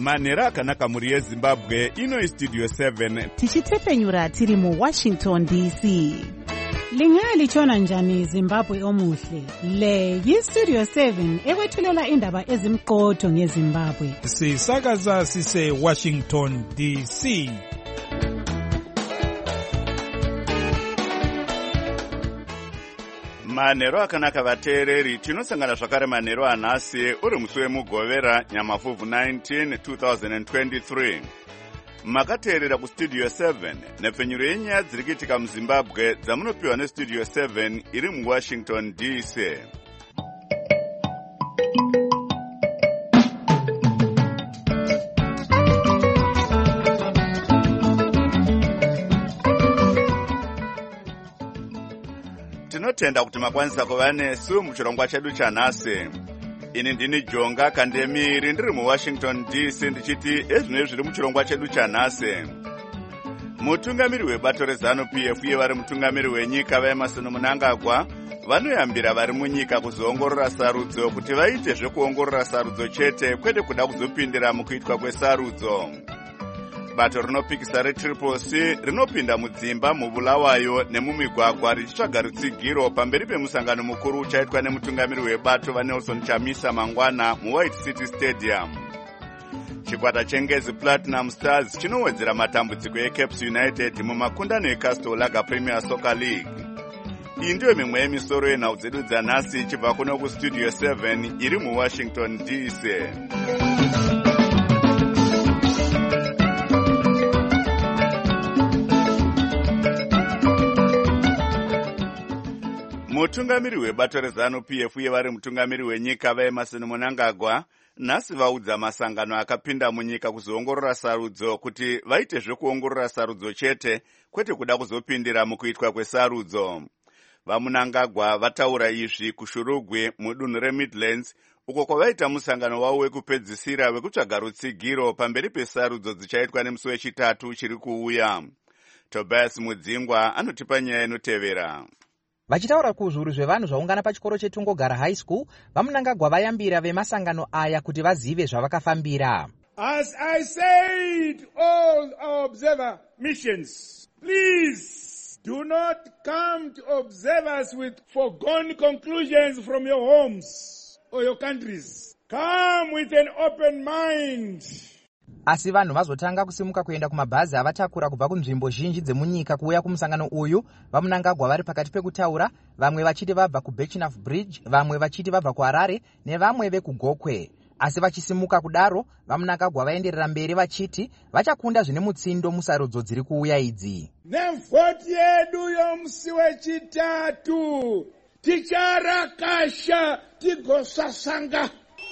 manhero akanaka mhuri yezimbabwe. Ino Studio 7 tichitepenyura tiri mu Washington DC. Lingalitshona njani Zimbabwe omuhle? Le yi-Studio 7 ekwethulela indaba ezimqotho ngeZimbabwe. Sisakaza sise Washington DC. manhero akanaka vateereri. Tinosangana zvakare manhero anhasi uri musi wemugovera nyamafuvhu 19 2023. Makateerera kustudio 7 nepfenyuro yenyaya dziri kuitika muzimbabwe dzamunopiwa nestudio 7 iri muwashington DC. Tinotenda kuti makwanisa kuva nesu muchirongwa chedu chanhasi. Ini ndini Jonga Kandemiri ndiri muWashington DC ndichiti ezvinenge zviri muchirongwa chedu chanhasi. Mutungamiri webato reZANU-PF uye vari mutungamiri wenyika vaEmerson Mnangagwa vanoyambira vari munyika kuzoongorora sarudzo kuti vaite zvekuongorora sarudzo chete kwete kuda kuzopindira mukuitwa kwesarudzo. Bato rinopikisa reTriple-C rinopinda mudzimba mubulawayo nemumigwagwa richitsvaga rutsigiro pamberi pemusangano mukuru uchaitwa nemutungamiri webato vaNelson Chamisa mangwana muWhite City Stadium. Chikwata chengezi Platinum Stars chinowedzera matambudziko eCaps United mumakundano eCastle Lager Premier Soccer League. Iyi ndiyo mimwe yemisoro yenhau dzedu dzanhasi ichibva kuno kustudio 7 iri muWashington DC. Mutungamiri webato reZANU-PF uye vari mutungamiri wenyika vaEmerson Mnangagwa nhasi vaudza masangano akapinda munyika kuzoongorora sarudzo kuti vaite zvekuongorora sarudzo chete kwete kuda kuzopindira mukuitwa kwesarudzo. VaMnangagwa vataura izvi kuShurugwi mudunhu reMidlands uko kwavaita musangano wavo wekupedzisira wekutsvaga rutsigiro pamberi pesarudzo dzichaitwa nemusi wechitatu chiri kuuya. Tobias Mudzingwa anotipa nyaya inotevera. Vachitaura kuzviuru zvevanhu zvaungana pachikoro cheTungogara High School, vaMnangagwa vayambira vemasangano aya kuti vazive zvavakafambira. As I said, all our observer missions, please do not come to observe us with foregone conclusions from your homes or your countries. Come with an open mind. Asi vanhu vazotanga kusimuka kuenda kumabhazi avatakura kubva kunzvimbo zhinji dzemunyika kuuya kumusangano uyu. VaMnangagwa vari pakati pekutaura, vamwe vachiti vabva kuBirchnough Bridge, vamwe vachiti vabva kuHarare nevamwe vekugokwe. Asi vachisimuka kudaro, vaMnangagwa vaenderera mberi vachiti vachakunda zvine mutsindo musarudzo dziri kuuya idzi. Nevhoti yedu yomusi wechitatu ticharakasha tigosasanga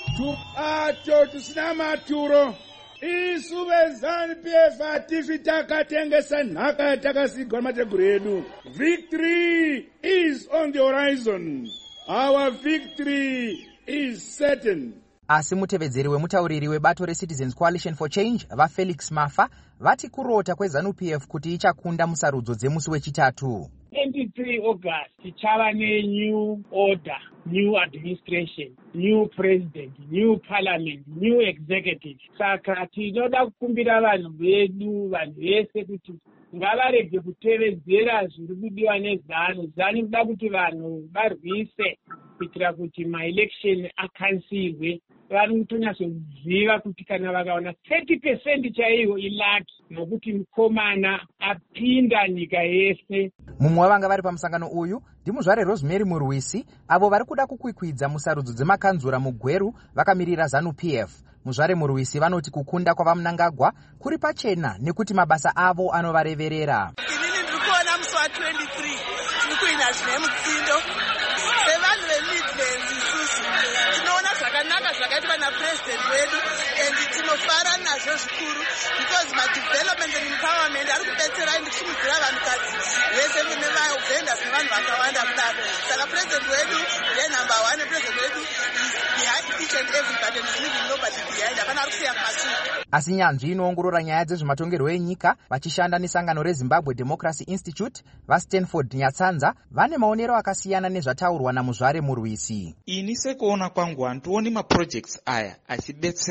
tubato tusina maturo. Isu veZANU-PF hatifi takatengesa nhaka yatakasigwa namateguru edu. Victory is on the horizon. Our victory is certain. Asi mutevedzeri wemutauriri webato reCitizens Coalition for Change vaFelix Mafa vati kurota kweZANU-PF kuti ichakunda musarudzo dzemusi wechitatu. 23 August tichava new order, new administration, new president, new parliament, new executive. Saka tinoda kukumbira vanhu vedu, vanhu vese kuti ngavarege kutevedzera zviri kudiwa neZANU. ZANU inoda kuti vanhu varwise kuitira kuti maelection akansilwe. Vari kutonyasoziva kuti kana vakaona 30% chaiyo ilaki nokuti mukomana apinda nyika yese. Mumwe wavanga vari pamusangano uyu ndimuzvare Rosemary Murwisi, avo vari kuda kukwikwidza musarudzo dzemakanzura muGweru vakamirira ZANU-PF. Muzvare Murwisi vanoti kukunda kwavaMnangagwa kuri pachena nekuti mabasa avo anovareverera. Inini ndiri kuona musi wa23 tiri kuina zvine mutsindo sevanhu veMidlands. Isusu tinoona zvakanaka zvakaitwa napurezidendi wedu and tinofara nazvo zvikuru because madevelopment empowerment ari kubetsera ende kusimudzira vanhukadzi vese nevavhendas nevanhu vakawanda kudaro. Saka purezidendi wedu ndenumber 1. Purezidendi wedu is behind each and everybody and is leaving nobody behind. Hapana ari kusiya kumashure. Asi nyanzvi inoongorora nyaya dzezvematongerwo enyika vachishanda nesangano reZimbabwe Democracy Institute vaStanford Nyatsanza vane maonero akasiyana nezvataurwa namuzvare Murwisi. Ini sekuona kwangu handioni maprojects aya achibetsera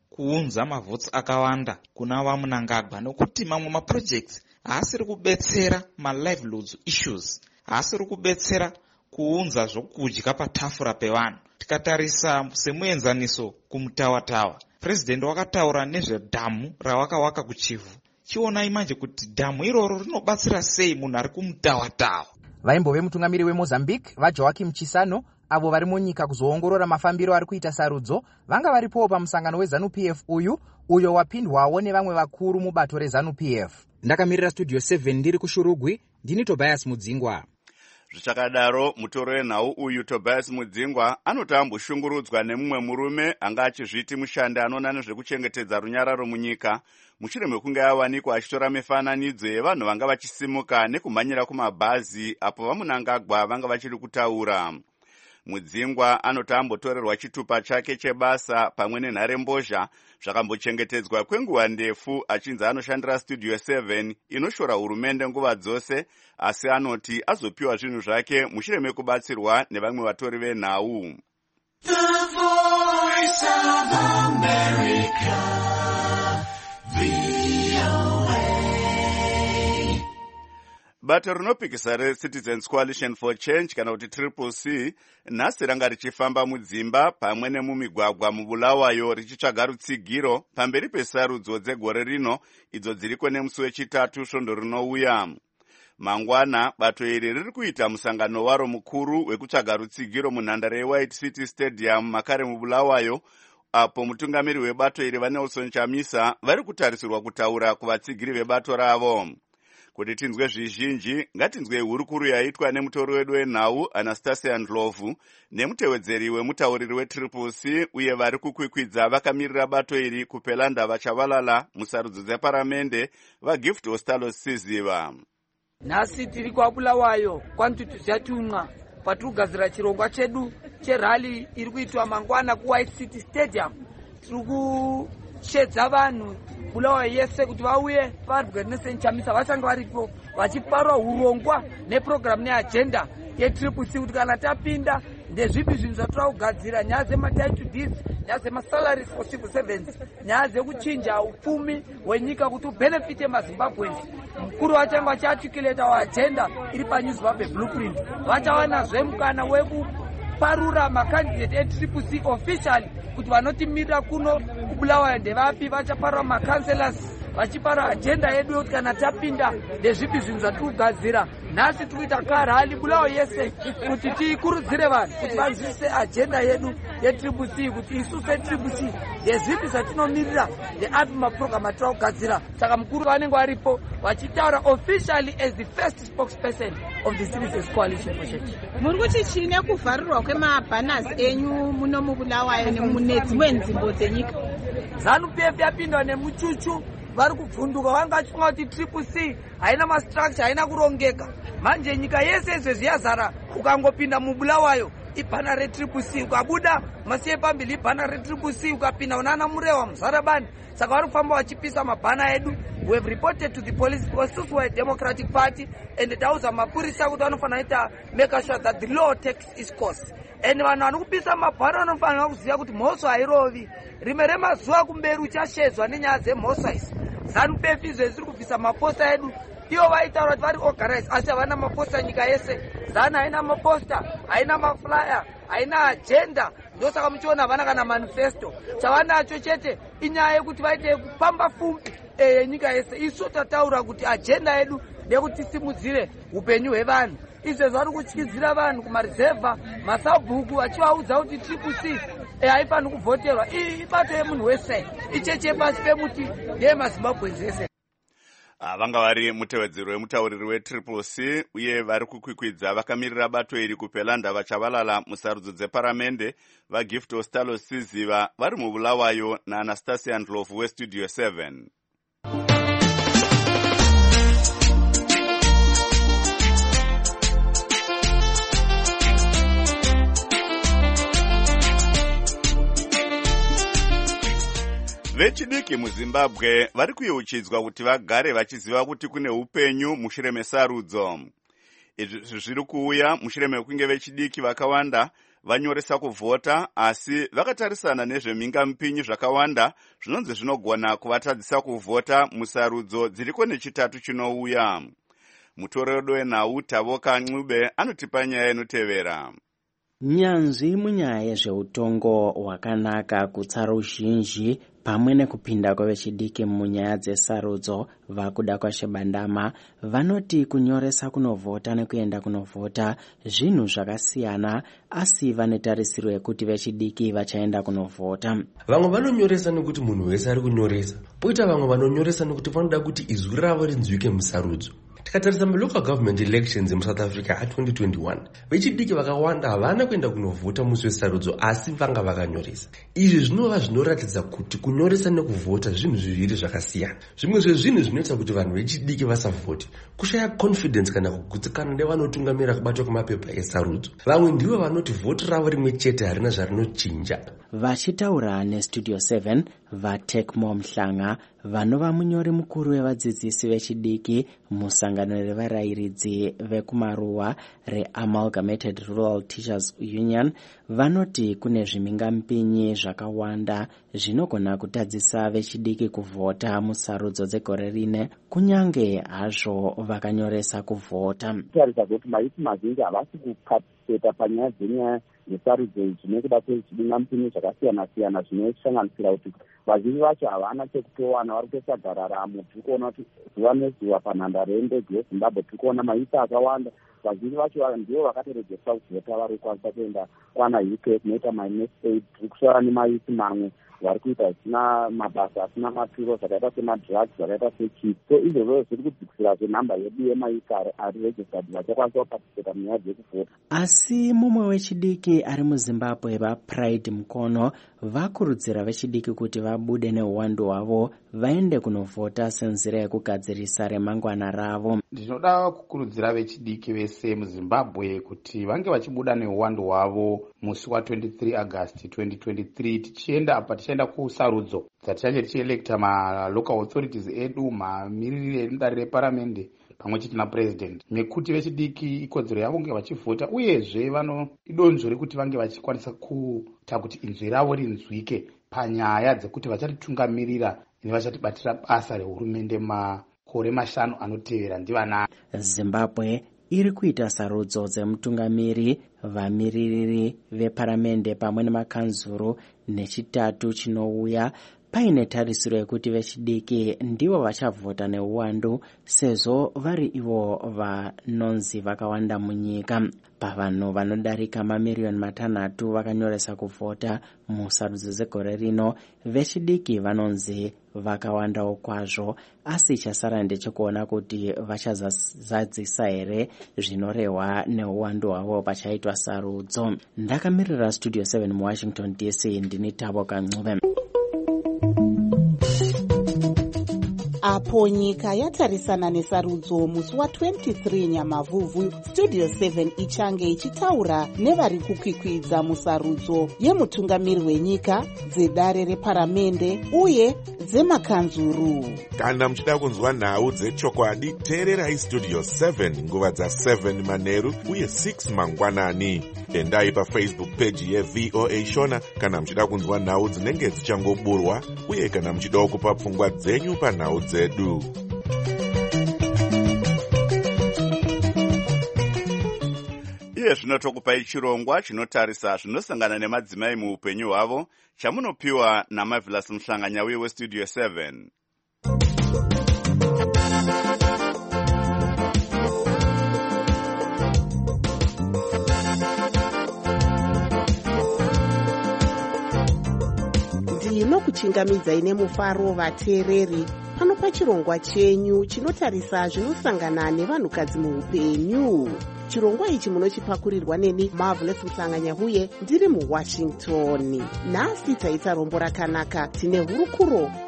kuunza mavhotsi akawanda kuna vaMnangagwa, nokuti mamwe maprojects haasiri kubetsera malivelihoods issues, haasiri kubetsera kuunza zvokudya patafura pevanhu. Tikatarisa semuenzaniso kumutawa-tawa, president wakataura nezvedhamu ravakawaka kuChivu. Chionai manje kuti dhamu iroro rinobatsira sei munhu ari kumutawa-tawa. Vaimbove mutungamiri weMozambique vaJoaquim Chissano, avo vari munyika kuzoongorora mafambiro ari kuita sarudzo, vanga varipowo pamusangano weZANU-PF uyo wapindwawo nevamwe vakuru mubato reZANU-PF. Ndakamirira Studio 7 ndiri kuShurugwi, ndini Tobias Mudzingwa. Zvichakadaro, mutoro wenhau uyu Tobias Mudzingwa anoti amboshungurudzwa nemumwe murume anga achizviti mushandi anoona nezvekuchengetedza runyararo munyika, mushure mekunge awanikwa achitora mifananidzo yevanhu vanga vachisimuka nekumhanyira kumabhazi apo vaMnangagwa vanga vachiri kutaura. Mudzingwa anoti ambotorerwa chitupa chake chebasa pamwe nenharembozha zvakambochengetedzwa kwenguva ndefu, achinzi anoshandira Studio 7 inoshora hurumende nguva dzose, asi anoti azopiwa zvinhu zvake mushure mekubatsirwa nevamwe vatori venhau. The Voice of America, bato rinopikisa reCitizens Coalition for Change kana kuti CCC nhasi ranga richifamba mudzimba pamwe nemumigwagwa muBulawayo richitsvaga rutsigiro pamberi pesarudzo dzegore rino idzo dziriko nemusi wechitatu svondo rinouya. Mangwana bato iri riri kuita musangano waro mukuru wekutsvaga rutsigiro munhandare yeWhite City Stadium makare muBulawayo, apo mutungamiri webato iri vaNelson Chamisa vari kutarisirwa kutaura kuvatsigiri vebato ravo. Kuti tinzwe zvizhinji, ngatinzwe hurukuru yaitwa nemutori wedu wenhau Anastasia Ndlovu nemutevedzeri wemutauriri weCCC uye vari kukwikwidza vakamirira bato iri kupela ndava chavalala musarudzo dzeparamende vaGift Ostalo Siziva. Nhasi tiri kwaBulawayo kwantutuzatunqa patirikugadzira chirongwa chedu cherali iri kuitwa mangwana kuWhite City Stadium. Tiri kushedza vanhu Bulawayo yese kuti vauye varwe neSenchamisa vachange varipo vachiparwa urongwa neprogramu neagenda yeCCC kuti kana tapinda ndezvipi zvinhu zvatira kugadzira, nyaya dzematitle deeds, nyaya dzemasalaries for civil servants, nyaya dzekuchinja upfumi hwenyika kuti ubenefite maZimbabweans. Mukuru vachange vachiarticulata agenda iri paNewZimbabwe blueprint, vachawanazve mukana wekuparura makandidate eCCC officially kuti vanotimirira kuno kuBulawayo ndevapi, vachaparwa macancelors vachipara agenda yedu yokuti kana tapinda ndezvipi zvinhu zvatirikugadzira. Nhasi tikuita karali Bulawayo yese kuti tikurudzire vanhu kuti vanzwisise agenda yedu yeCCC, kuti isu seCCC ndezvipi zvatinomirira ndeapi maprogramu atira kugadzira. Saka mukuru vanenge varipo vachitaura officially as the first spokesperson of the Citizens Coalition for Change. Muri kuti chine kuvharirwa kwemabhanners enyu muno muBulawayo nemune nzvimbo dzenyika? ZANU-PF yapindwa nemuchuchu, vari kubvunduka, vanga vachifunga kuti CCC haina mastructure, haina kurongeka. Manje nyika yese izvezvi yazara, ukangopinda muBulawayo ibhana reCCC, ukabuda masiye pambili ibhana reCCC, ukapinda unana Murewa Muzarabani. Saka vari kufamba vachipisa mabhana edu. We have reported to the police because we are a democratic party and tauza mapurisa kuti vanofanira kuita make sure that the law takes its course. And vanhu vanokupisa mabhana vanofanira kuziva kuti mhosva hairovi. Rimwe remazuva kumberi uchashedzwa nenyaya dzemhosva idzi. ZANU-PF izvezvi iri kubvisa maposta edu. Ivo vaitaura kuti vari organize asi havana maposta nyika yese. ZANU haina maposta, haina maflyer, haina agenda. Ndosaka muchiona havana kana manifesto. Chavanacho chete inyaya yekuti vaite kupamba fumbi yenyika yese. Isu tataura kuti agenda yedu ndeyekuti tisimudzire upenyu hwevanhu. Izvezvi vari kutyidzira vanhu kumarizevha, masabhuku vachivaudza kuti CCC haifaniri kuvhoterwa. Ibato yemunhu wese, icheche pasi pemuti ndeyemaZimbabweans ese. Vanga vari mutevedzeri wemutauriri weCCC uye vari kukwikwidza vakamirira bato iri kupela ndava chavalala musarudzo dzeparamende vaGift Ostalo Siziva vari muBulawayo naAnastasia Ndlovu weStudio 7. Vechidiki muZimbabwe vari kuyeuchidzwa kuti vagare vachiziva kuti kune upenyu mushure mesarudzo. Izvi zviri kuuya mushure mekunge vechidiki vakawanda vanyoresa kuvhota, asi vakatarisana nezvemhingamupinyi zvakawanda zvinonzi zvinogona kuvatadzisa kuvhota musarudzo dziriko nechitatu chinouya. Mutoredo wenhau Tavoka Ncube anotipa nyaya inotevera. Nyanzvi munyaya yezveutongo hwakanaka, kutsa ruzhinji pamwe nekupinda kwevechidiki munyaya dzesarudzo vakuda kwaShebandama vanoti kunyoresa kunovhota nekuenda kunovhota zvinhu zvakasiyana, asi vanetarisiro yekuti vechidiki vachaenda kunovhota. Vamwe vanonyoresa nekuti munhu wese ari kunyoresa, poita vamwe vanonyoresa nekuti vanoda kuti izwi ravo rinzwike musarudzo. Tikatarisa local government elections muSouth Africa a2021, vechidiki vakawanda havana kuenda kunovhota musi wesarudzo, asi vanga vakanyoresa. Izvi zvinova zvinoratidza kuti kunyoresa nekuvhota zvinhu zviviri zvakasiyana. Zvimwe zvezvinhu zvinoita kuti vanhu vechidiki vasavhoti kushaya confidence kana kugutsikana nevanotungamira kubatwa kwemapepa esarudzo. Vamwe ndivo vanoti vhoti ravo rimwe chete harina zvarinochinja. Vachitaura neStudio 7, vaTekmo Mhlanga vanova munyori mukuru wevadzidzisi vechidiki musangano revarayiridzi vekumaruwa reAmalgamated Rural Teachers Union vanoti kune zvimhingamupinyi zvakawanda zvinogona kutadzisa vechidiki kuvhota musarudzo dzegore rine, kunyange hazvo vakanyoresa kuvhota. Tarisa kuti maisi mazhinji havasi kuparticipate panyaya dzenyaya yesarudzo izvi nekuda kwezvimhingamupinyi zvakasiyana-siyana zvinosanganisira kuti vazhinji vacho havana chekutowana, vari kutosagararamo. Tiri kuona kuti zuva nezuva panhandare yendege yeZimbabwe tiri kuona maisa akawanda. Vazhinji vacho ndivo vakatoredzeswa kuvhota vari kukwanisa kuenda kwana UK kunoita maNS aid. Tiri kusara nemaisi mamwe vari kuita zvisina mabasa asina maturo zvakaita semadrugs, zvakaita sechief. So izvozvo zviri kudzikisira zvenhamba yedu yemaisa ari registered vachakwanisa kuparticipate munyaya dzekuvhota. Asi mumwe wechidiki ari muZimbabwe vaPride Mukono vakurudzira vechidiki kuti vabude neuwandu hwavo vaende kunovhota senzira yekugadzirisa remangwana ravo. Ndinoda kukurudzira vechidiki vese muZimbabwe kuti vange vachibuda neuwandu hwavo musi wa23 August 2023 tichienda apa tichaenda kusarudzo dzatichache tichielekta malocal authorities edu, mamiriri emudare reparamende pamwe chete napresident. Nekuti vechidiki ikodzero yavo kunge vachivhota, uyezve vano idonzvo rekuti vange vachikwanisa kuita kuti inzwi ravo rinzwike panyaya dzekuti vachatitungamirira nevachatibatira basa rehurumende makore 5 anotevera ndivanani. Zimbabwe iri kuita sarudzo dzemutungamiri, vamiririri veparamende pamwe nemakanzuru nechitatu chinouya, paine tarisiro yekuti vechidiki ndivo vachavhota neuwandu sezvo vari ivo vanonzi vakawanda munyika. Pavanhu vanodarika mamiriyoni 6 vakanyoresa kuvhota musarudzo dzegore rino, vechidiki vanonzi vakawandawo kwazvo, asi chasara ndechekuona kuti vachazadzisa here zvinorehwa neuwandu hwavo pachaitwa sarudzo. Ndakamirira Studio 7 muWashington DC, ndini Tavoka Ncube. Apo nyika yatarisana nesarudzo musi wa23 Nyamavhuvhu, Studio 7 ichange ichitaura nevari kukwikwidza musarudzo yemutungamiri wenyika, dzedare reparamende uye dzemakanzuru. Kana muchida kunzwa nhau dzechokwadi, teererai Studio 7 nguva dza7 manheru uye 6 mangwanani. Endai paFacebook page yeVOA Shona kana muchida kunzwa nhau dzinenge dzichangoburwa, uye kana muchida kupa pfungwa dzenyu panhau dzedu. Iye zvinotokupai chirongwa chinotarisa zvinosangana nemadzimai muupenyu hwavo, chamunopiwa naMarvelous Mhlanga weStudio 7. Ndinokuchingamidzai nemufaro vateereri pano pachirongwa chenyu chinotarisa zvinosangana nevanhukadzi muupenyu. Chirongwa ichi munochipakurirwa neni Marvelous Mhlanga ndiri muWashington. Nhasi taita rombo rakanaka, tine hurukuro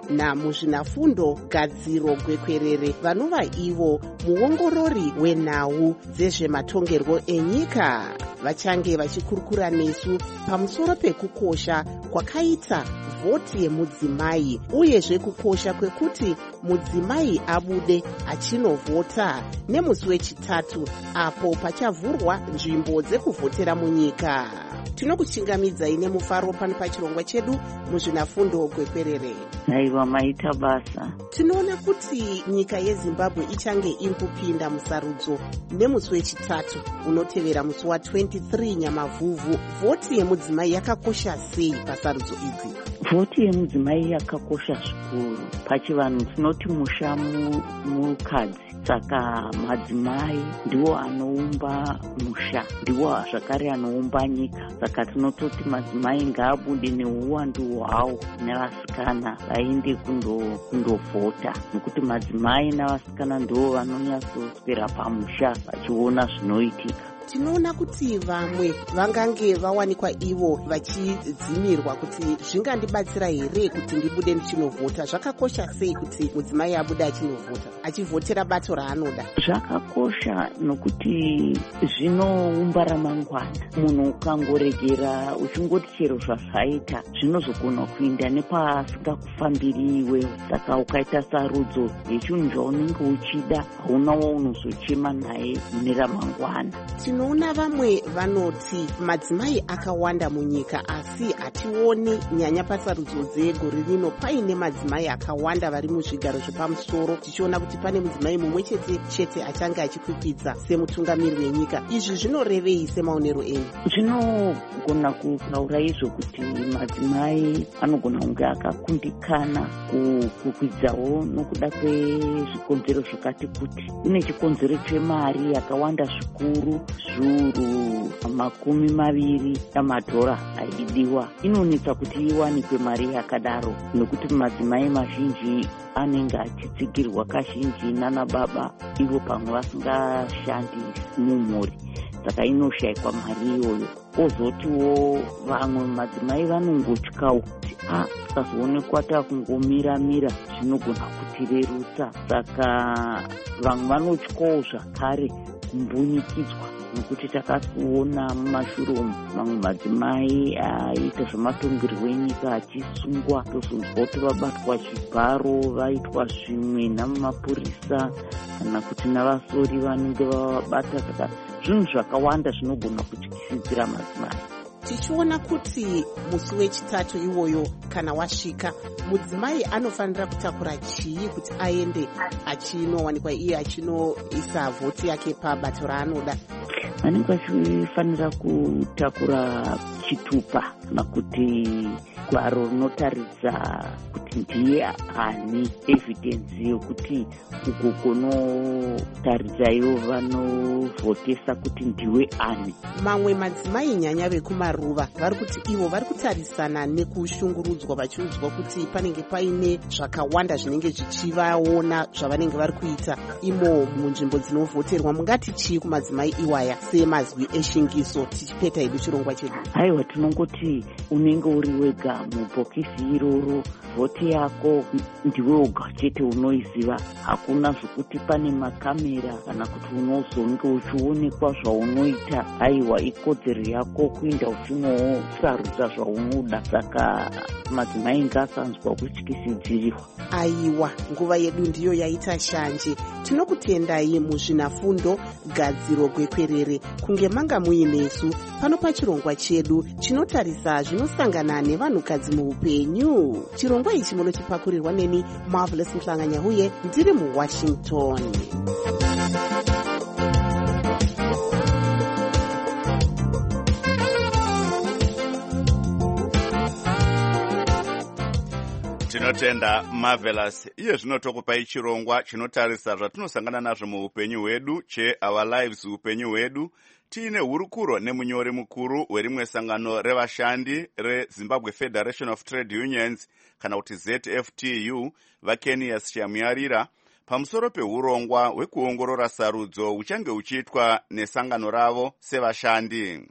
namuzvinafundo Gadziro Gwekwerere vanova ivo muongorori wenhau dzezvematongerwo enyika. Vachange vachikurukura nesu pamusoro pekukosha kwakaita vhoti yemudzimai uyezve kukosha kwekuti mudzimai abude achinovhota nemusi wechitatu apo pachavhurwa nzvimbo dzekuvhotera munyika. Tinokuchingamidzai nemufaro pano pachirongwa chedu muzvinafundo Gwekwerere. Aiwa, maita basa. Tinoona kuti nyika yeZimbabwe ichange iri kupinda musarudzo nemusi wechitatu unotevera musi wa23 Nyamavhuvhu. Vhoti yemudzimai yakakosha sei pasarudzo idzi? Vhoti yemudzimai yakakosha zvikuru. Pachivanhu tinoti musha mukadzi, saka madzimai ndiwo anoumba musha, ndiwo zvakare anoumba nyika. Saka tinototi madzimai ngaabude neuwandu hwawo nevasikana vaende kundovhota, nekuti madzimai navasikana ndiwo vanonyatsoswera pamusha vachiona zvinoitika. Tinoona kuti vamwe vangange vawanikwa ivo vachidzimirwa kuti zvingandibatsira here kuti ndibude ndichinovhota. Zvakakosha sei kuti mudzimai abude achinovhota, achivhotera bato raanoda? Zvakakosha nokuti zvinoumba ramangwana. Munhu ukangoregera uchingoti chero zvasaita zvinozogona kuinda nepasingakufambiri iwewe. Saka ukaita sarudzo yechinhu zvaunenge uchida, hauna waunozochema naye mune ramangwana. Tinoona vamwe vanoti madzimai akawanda munyika, asi hationi nyanya pasarudzo dzegore rino paine madzimai akawanda vari muzvigaro zvepamusoro. Tichiona kuti pane mudzimai mumwe chete achange achikwikwidza semutungamiri wenyika. Izvi zvinorevei semaonero enyu? Zvinogona kutaura izvo kuti madzimai anogona kunge akakundikana kukwidzawo nokuda kwezvikonzero zvakati kuti. Kune chikonzero chemari yakawanda zvikuru, zviuru 20 amadhora aidiwa. Inonetsa kuti iwanikwe mari yakadaro nokuti madzimai mazhinji anenge achitsigirwa kazhinji nana baba, ivo pamwe vasingashandi mumhuri, saka inoshayikwa mari iyoyo. Ozotiwo vamwe madzimai vanongotyawo kuti tikazoonekwa takungomira zvinogona kutirerutsa, saka vamwe vanotyawo zvakare kumbunyikidzwa, nokuti takasiona mumashure umu mamwe madzimai aita zvematongerwo enyika achisungwa, tozonzwa kuti vabatwa chibharo, vaitwa zvimwe namapurisa kana kuti navasori vanenge vavabata. Saka zvinhu zvakawanda zvinogona kutyisidzira madzimai. Tichiona kuti musi wechitatu iwoyo kana wasvika, mudzimai anofanira kutakura chii kuti aende achinowanikwa iye achinoisa vhoti yake pabato raanoda? Vanenge vachifanira kutakura chitupa kana kuti gwaro rinotaridza kuti ndiye ani, evidence yokuti uko kunotaridza ivo vanovhotesa kuti ndiwe ani. Mamwe madzimai nyanya vekumaruva vari kuti ivo vari kutarisana nekushungurudzwa, vachiudzwa kuti panenge paine zvakawanda zvinenge zvichivaona zvavanenge vari kuita imo munzvimbo dzinovhoterwa. Mungati chii kumadzimai iwaya semazwi eshingiso tichipeta hedu chirongwa chedu? Aiwa, tinongoti unenge uri wega mubhokisi iroro, vhoti yako ndiwe woga chete unoiziva. Hakuna zvokuti pane makamera kana kuti unozonge uchionekwa zvaunoita. Aiwa, ikodzero yako kuenda uchinosarudza zvaunoda. Saka madzimai ngasanzwa kutyisidzirirwa. Aiwa, nguva yedu ndiyo yaita shanje. Tinokutendai muzvinafundo Gadziro Gwekwerere kunge manga muinesu pano pachirongwa chedu chinotarisa zvinosangana nevanhukadzi muupenyu. Chirongwa ichi munochipakurirwa neni Marvelous Mhlanganyahuye, ndiri muWashington. Tinotenda Marvelous. Iye zvino tokupai chirongwa chinotarisa zvatinosangana nazvo muupenyu hwedu, Our Lives upenyu hwedu. Tiine hurukuro nemunyori mukuru werimwe sangano revashandi reZimbabwe Federation of Trade Unions kana kuti ZFTU, vaKenias Chamuyarira, pamusoro peurongwa hwekuongorora sarudzo huchange huchiitwa nesangano ravo sevashandi.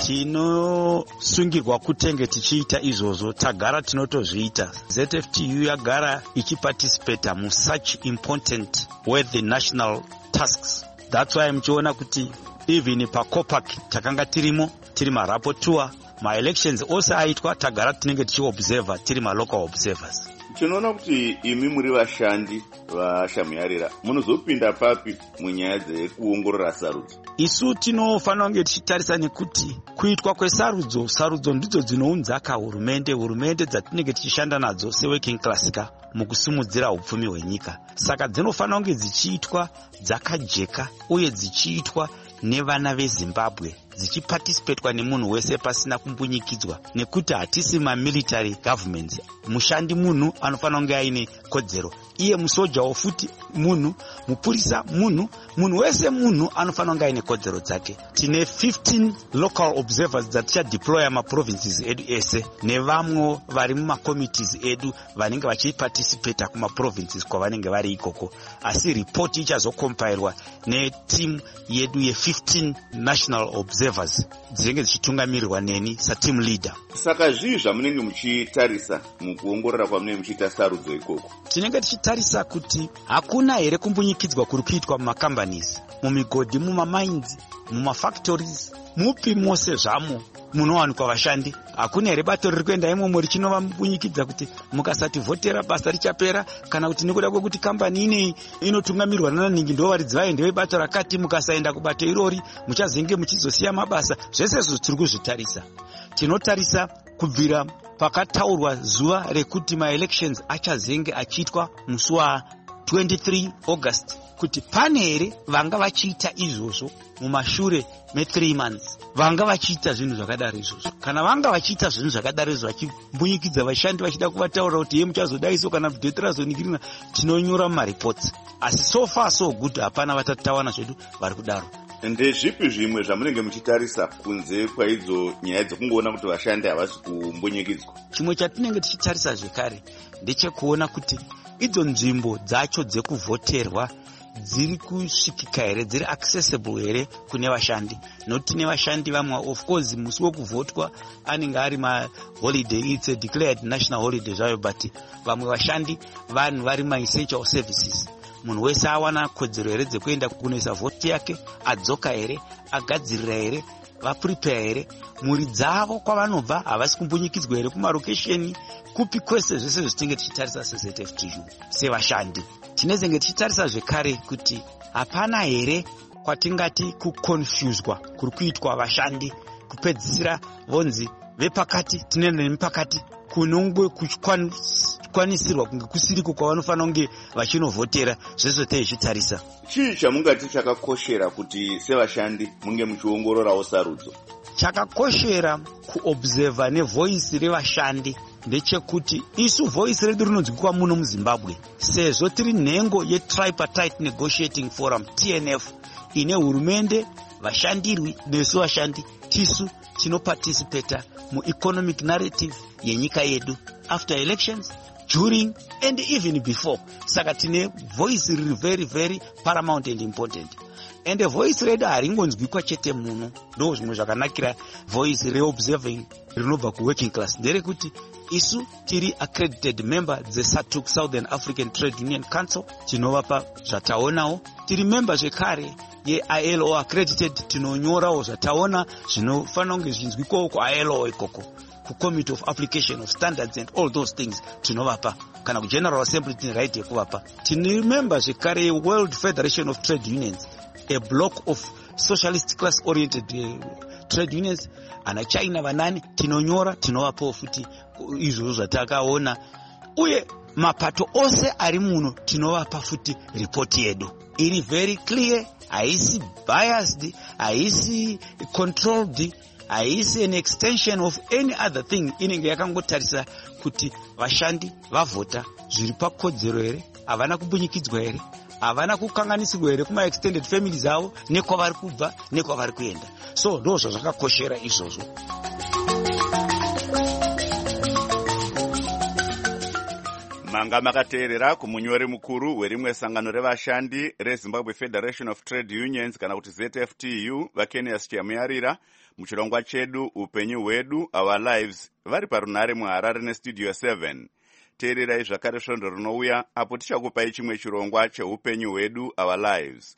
tinosungirwa kutenge tichiita izvozvo, tagara tinotozviita. ZFTU yagara ichiparticipata musuch important worthy national tasks. That's why muchiona kuti even paCOPAC takanga tirimo, tiri marapporteur. Ma-elections ose aitwa tagara tinenge tichiobserva tiri ma-local observers. Tinoona kuti imi muri vashandi vaShamuyarira munozopinda papi munyaya dzekuongorora sarudzo? Isu tinofanira kunge tichitarisa nekuti kuitwa kwesarudzo ndidzo dzinounzaka hurumende dzatinenge tichishanda nadzo seworking class mukusimudzira upfumi hwenyika. Saka dzinofanira kunge dzichiitwa dzakajeka uye dzichiitwa nevana veZimbabwe, dzichiparticipatwa nemunhu wese pasina kumbunyikidzwa, nekuti hatisi ma-military governments. Mushandi munhu anofanira kunge aine kodzero, iye musojawo futi munhu, mupurisa munhu wese munhu anofanira kunge aine kodzero dzake. Tine 15 local observers dzatichadeploya maprovinces edu ese nevamwe vari mumakomitees edu vanenge vachiparticipata kumaprovinces kwavanenge vari ikoko, asi report ichazokompairwa neteam yedu ye15 national observers dzinenge dzichitungamirirwa neni sateam leader. Saka zvii zvamunenge muchitarisa mukuongorora kwamunenge muchiita sarudzo ikoko? Tinenge tichitarisa kuti hakuna here kumbunyikidzwa kuri kuitwa mumacompanies, mumigodhi, mumamines, mumafactories, mupi mose zvamo munowanikwa vashandi. Hakuna here bato riri kuenda imomo richinova mbunyikidza kuti mukasati vhotera basa richapera, kana kuti nekuda kwekuti kambani ineyi inotungamirwa naningi ndo varidzi vaende vebato rakati, mukasaenda kubato irori muchazenge muchizosiya mabasa. Zvese izvo tiri kuzvitarisa. Tinotarisa kubvira pakataurwa zuva rekuti ma-elections achazenge achiitwa musi wa23 August kuti pane here vanga vachiita izvozvo mumashure me3 months, vanga vachiita zvinhu zvakadaro izvozvo. Kana vanga vachiita zvinhu zvakadaro izvo vachimbunyikidza vashandi vachida kuvataurira kuti ye muchazodaiso kana bhudheti razoningirina, tinonyora mumareports. Asi so far so good, hapana vatatawana zvedu vari kudaro. Ndezvipi zvimwe zvamunenge muchitarisa kunze kwaidzo nyaya dzekungoona kuti vashandi havasi kumbunyikidzwa? Chimwe chatinenge tichitarisa zvekare ndechekuona kuti idzo nzvimbo dzacho dzekuvhoterwa dziri kusvikika here, dziri accessible here kune vashandi. Nokuti nevashandi vamwe of course musi wekuvhotwa anenge ari maholiday, it's a declared national holiday zvayo, but vamwe vashandi vanhu vari ma-essential services. Munhu wese awana kodzero here dzekuenda kunoisa vhoti yake, adzoka here, agadzirira here, vaprepare here, mhuri dzavo kwavanobva havasi kumbunyikidzwa here kumarokesheni, kupi kwese zvese zvitinge tichitarisa seZFTU sevashandi. Tinezenge tichitarisa zvekare kuti hapana here kwatingati kukonfuswa kuri kuitwa vashandi, kupedzisira vonzi vepakati tinoenda nemipakati kunongwe kukwanisirwa kunge kusiriko kwavanofanira kunge vachinovhotera. Zvese teichitarisa. Chii chamungati chakakoshera kuti sevashandi munge muchiongororawo sarudzo? Chakakoshera kuobserva nevoisi revashandi ndechekuti isu voisi redu rinonzwikwa muno muZimbabwe, sezvo tiri nhengo yeTripartite Negotiating Forum TNF ine hurumende, vashandirwi nesu vashandi tisu tinoparticipata mueconomic narrative yenyika yedu after elections, during and even before. Saka tine voice riri very very paramount and important. And voice redu haringonzwikwa chete muno. Ndo zvimwe zvakanakira voice reobserving rinobva kuworking class nderekuti isu tiri accredited member dzeSATUC, Southern African Trade Union Council, tinovapa zvataonawo. Tiri member zvekare yeILO accredited, tinonyorawo zvataona zvinofanira kunge zvinzwikwawo kuILO ikoko, kuCommittee of Application of Standards and all those things tinovapa, kana kuGeneral Assembly tine right yekuvapa. Tine member zvekare yeWorld Federation of Trade Unions, a block of socialist class oriented trade unions, ana China vanani tinonyora tinovapawo futi izvozvo zvatakaona, uye mapato ose ari muno tinovapa futi report yedu iri very clear, haisi biased, haisi controlled, haisi an extension of any other thing. Inenge yakangotarisa kuti vashandi vavhota zviri pakodzero here, havana kumbunyikidzwa here, havana kukanganisirwa here kuma extended families avo, nekwavari kubva nekwavari kuenda. So ndo zvazvakakoshera izvozvo. Manga makateerera kumunyori mukuru werimwe sangano revashandi reZimbabwe Federation of Trade Unions kana kuti ZFTU vaKenias Shamuyarira muchirongwa chedu upenyu hwedu our lives vari parunhare muHarare nestudio 7. Teererai zvakare svondo rinouya apo tichakupai chimwe chirongwa cheupenyu hwedu our lives.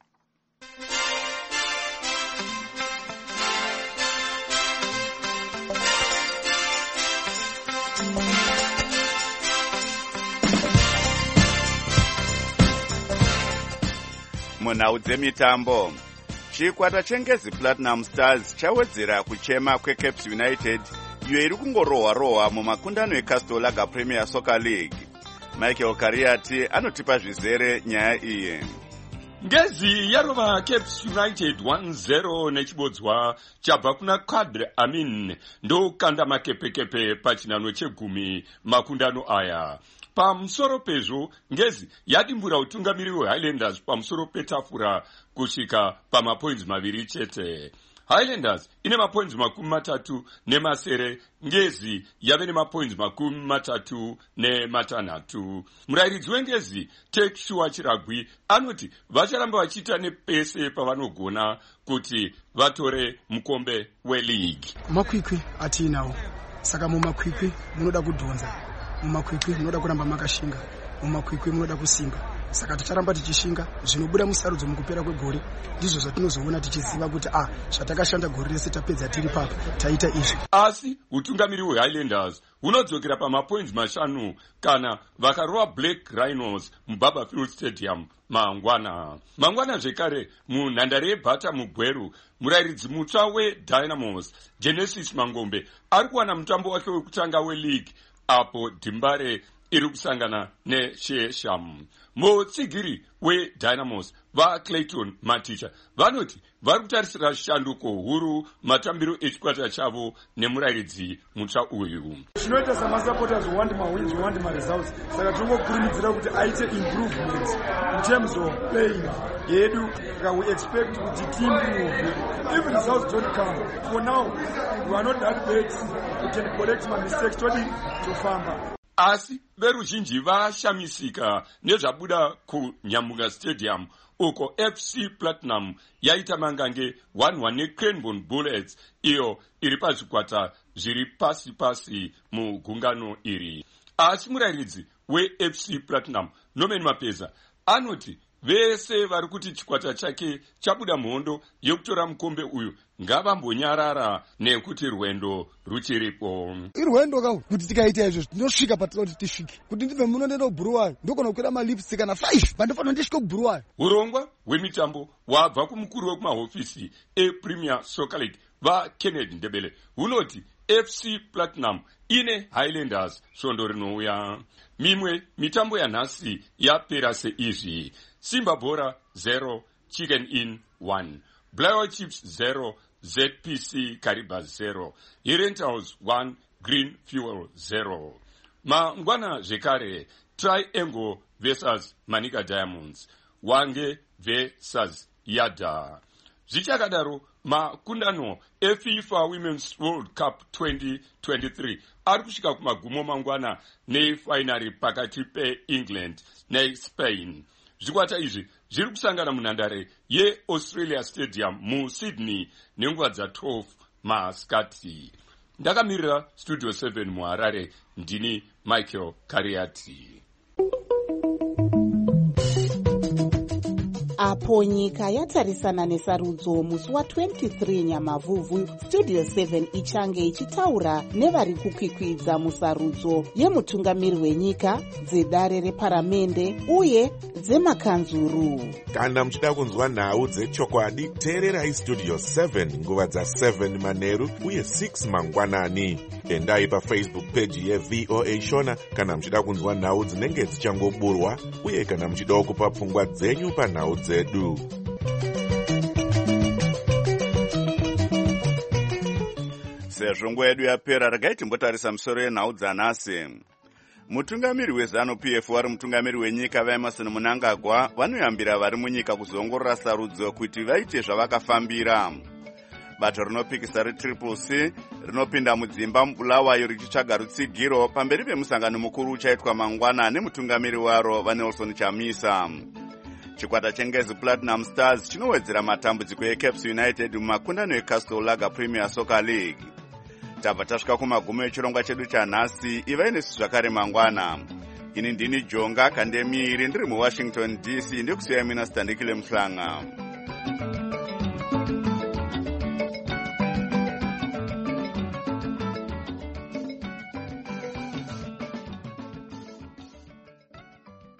Munhau dzemitambo, chikwata chengezi Platinum Stars chawedzera kuchema kweCaps United iyo iri kungorohwa-rohwa mumakundano eCastor Premier Soccer League. Michael Kariati anotipa zvizere nyaya iyi. Ngezi yarova Caps United 1-0 nechibodzwa chabva kuna Kadri Amin ndokanda makepekepe pachinano chegumi makundano aya. Pamusoro pezvo, Ngezi yadimbura utungamiriri weHighlanders pamusoro petafura kusvika pamapoints maviri chete. Highlanders ine mapoints 37, Ngezi yave nemapoints 36. Murairidzi wengezi Tekshua Chiragwi anoti vacharamba vachiita nepese pavanogona kuti vatore mukombe weLeague. Makwikwi atinawo, saka mumakwikwi munoda kudhonza, mumakwikwi munoda kuramba makashinga, mumakwikwi munoda kusimba. Saka ticharamba tichishinga zvinobuda musarudzo mukupera kwegore ndizvo zvatinozoona tichiziva kuti zvatakashanda gore rese tapedza tiri papa taita izvi. Asi utungamiriri hweHighlanders hunodzokera pamapoints 5 kana vakarova Black Rhinos muBarberfield Stadium mangwana zvekare munhandare yeBhata muGweru. Murairidzi mutsva weDynamos Genesis Mangombe ari kuwana mutambo wake wekutanga weLeague apo Dimbare iri kusangana neShesham. Mutsigiri weDynamos vaClayton Maticha vanoti vari kutarisira shanduko huru matambiro echikwata chavo nemurairidzi mutsva uyu. Zvinoita samasupporters who want my wins, we want my results. Saka tingokurumidzira kuti aite improvements in terms of playing yedu. We expect kuti team will. If results don't come, for now we are not that bad. We can correct my mistakes to famba. Asi veruzhinji vashamisika nezvabuda kuNyamuga Stadium uko FC Platinum yaita mangange 1-1 neCranbourne Bullets iyo iri pazvikwata zviri pasi mugungano iri. Asi murairidzi weFC Platinum Norman Mapeza anoti vese vari kuti chikwata chake chabuda mhondo yekutora mukombe uyu ngavambonyarara nekuti rwendo ruchiripo. Irwendo kuti tikaita izvo tinosvika patinoti tisvike. Kuti ndibve muno ndenda kuBuruwayo ndokona kukwira malipsi kana 5 pandofana ndisvike kuBuruwayo. Urongwa hwemitambo hwabva kumukuru wekumahofisi ePremier Soccer League vaKennedy Ndebele hunoti FC Platinum ine Highlanders svondo rinouya. Mimwe mitambo yanhasi yapera seizvi: Simba Bora 0 Chicken Inn 1, Blair Chips 0 ZPC Kariba 0, Rentals 1 Green Fuel 0. Mangwana zvekare Triangle vs Manika Diamonds, Wange vs Yada. Zvichakadaro makundano eFIFA Women's World Cup 2023 ari kusvika kumagumo mangwana nefainari pakati peEngland neSpain. Zvikwata izvi zviri kusangana munhandare yeAustralia Stadium muSydney nenguva dza12 masikati. Ndakamirira Studio 7 muHarare, ndini Michael Kariati. Apo nyika yatarisana nesarudzo musi wa23 Nyamavhuvhu, Studio 7 ichange ichitaura nevari kukwikwidza musarudzo yemutungamiri wenyika, dzedare reparamende uye dzemakanzuru. Kana muchida kunzwa nhau dzechokwadi, teererai Studio 7 nguva dza7 manheru uye 6 mangwanani. Endai paFacebook page yeVOA Shona kana muchida kunzwa nhau dzinenge dzichangoburwa uye kana muchida kupa pfungwa dzenyu panhau dzedu. Sezvo nguva yedu yapera, regai timbotarisa musoro yenhau dzanhasi. Mutungamiri weZANU-PF wari mutungamiri wenyika vaEmmerson Mnangagwa vanoyambira vari munyika kuzongorora sarudzo kuti vaite zvavakafambira. Bato rinopikisa reCCC rinopinda mudzimba muBulawayo richitsvaga rutsigiro pamberi pemusangano mukuru uchaitwa mangwana nemutungamiri waro vaNelson Chamisa. chikwata chengezi Platinum Stars chinowedzera matambudziko eCaps United mumakundano eCastle Lager Premier Soccer League. Tabva tasvika kumagumo echirongwa chedu chanhasi. Ivai nesu zvakare mangwana. Ini ndini Jonga Kandemiri ndiri muWashington DC ndikusiyai mina Standikile Muhlanga.